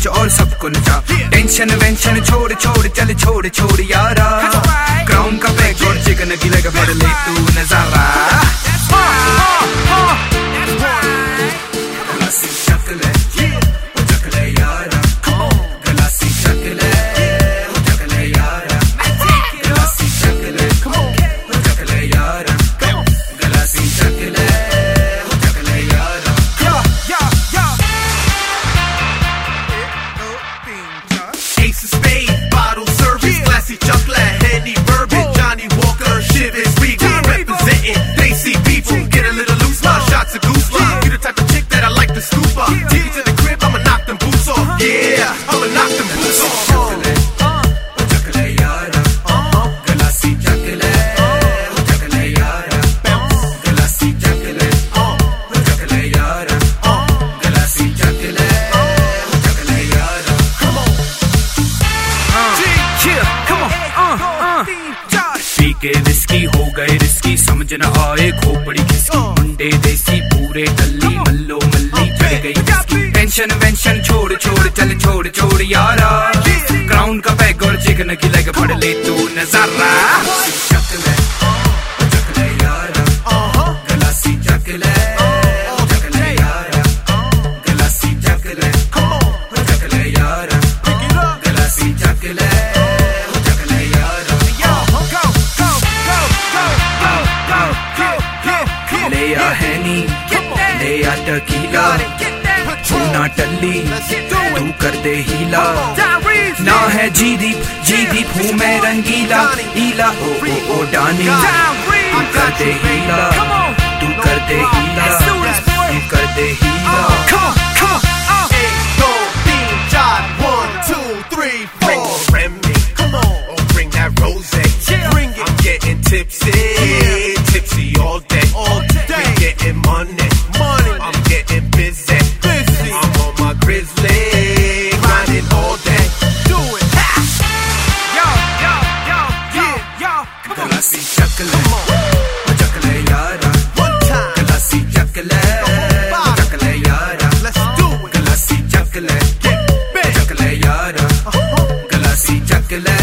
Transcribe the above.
और सबको नचा। टेंशन वेंशन छोड़ छोड़ चल छोड़ छोड़ यारा, क्राउन का बैग और चिकन की लगा पड़ ले तू नजारा। Ace of spades, bottle service, classy chocolate, Henny bourbon, Johnny Walker, Chivas Regal, representing Desi people. Get a little loose, my shots of goose love. You the type of chick that I like to scoop up. Take you to the crib, I'ma knock them boots off. Yeah, I'ma knock them boots off. के risky हो गए risky, समझ न आए खोपड़ी किसकी। मुंडे देसी पूरे गली मल्लो मल्ली चढ़ गई। टेंशन वेंशन छोड़ छोड़ चल छोड़ छोड़ यारा, क्राउन का बैग और चिकन की लग पड़ ले तू नजारा। ले टकीला छूना टल्ली तू कर दे हीला, ना है जी दीप हूँ मैं रंगीला। ईला ओ ओ ओ डानी तू कर दे हीला, तू कर दे हीला, तू कर दे हीला। Tipsy all day. We getting money. I'm getting busy. I'm on my grizzly, grinding all day. Do it. Yo. Galassi chakle, chakle yara. One time. Galassi chakle, chakle yara. Let's do it. Galassi chakle, chakle yara. Galassi chakle.